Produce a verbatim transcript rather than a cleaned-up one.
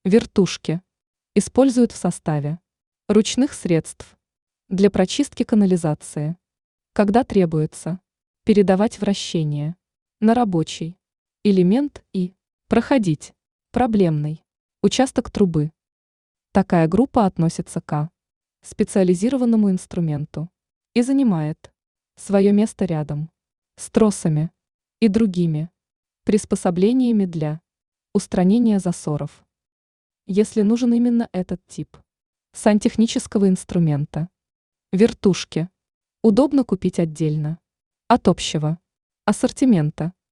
Вертушки используют в составе ручных средств для прочистки канализации, когда требуется передавать вращение на рабочий элемент и проходить проблемный участок трубы. Такая группа относится к специализированному инструменту и занимает свое место рядом с тросами и другими приспособлениями для устранения засоров. Если нужен именно этот тип сантехнического инструмента, вертушки удобно купить отдельно от общего ассортимента.